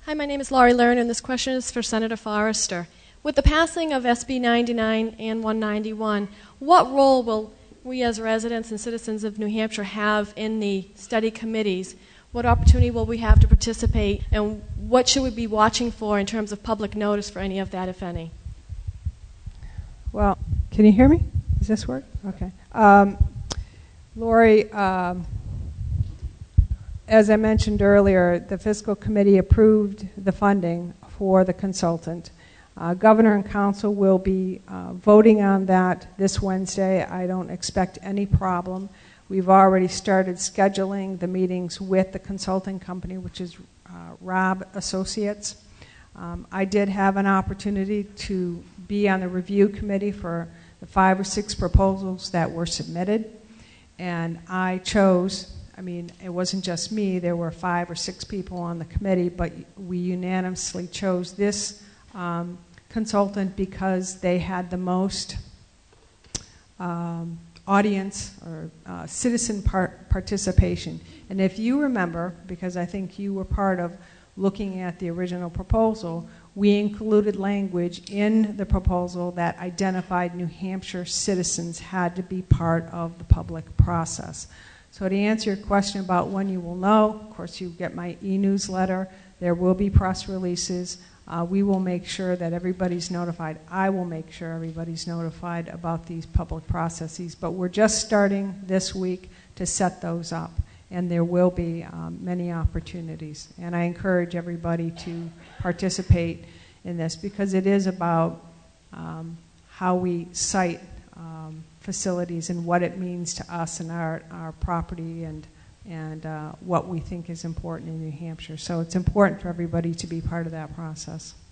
Hi, my name is Laurie Lerner, and this question is for Senator Forrester. With the passing of SB 99 and 191, what role will we as residents and citizens of New Hampshire have in the study committees? What opportunity will we have to participate, and what should we be watching for in terms of public notice for any of that, if any? Well, can you hear me? Does this work? Okay. Lori, as I mentioned earlier, the fiscal committee approved the funding for the consultant. Governor and council will be voting on that this Wednesday. I don't expect any problem. We've already started scheduling the meetings with the consulting company, which is Robb Associates. I did have an opportunity to be on the review committee for the 5 or 6 proposals that were submitted, and I chose, I mean, it wasn't just me, there were 5 or 6 people on the committee, but we unanimously chose this consultant because they had the most audience or citizen participation. And if you remember, because I think you were part of looking at the original proposal, we included language in the proposal that identified New Hampshire citizens had to be part of the public process. So to answer your question about when you will know, of course you get my e-newsletter, there will be press releases. We will make sure that everybody's notified. I will make sure everybody's notified about these public processes, but we're just starting this week to set those up, and there will be many opportunities. And I encourage everybody to participate in this because it is about how we cite facilities and what it means to us and our property and what we think is important in New Hampshire. So it's important for everybody to be part of that process.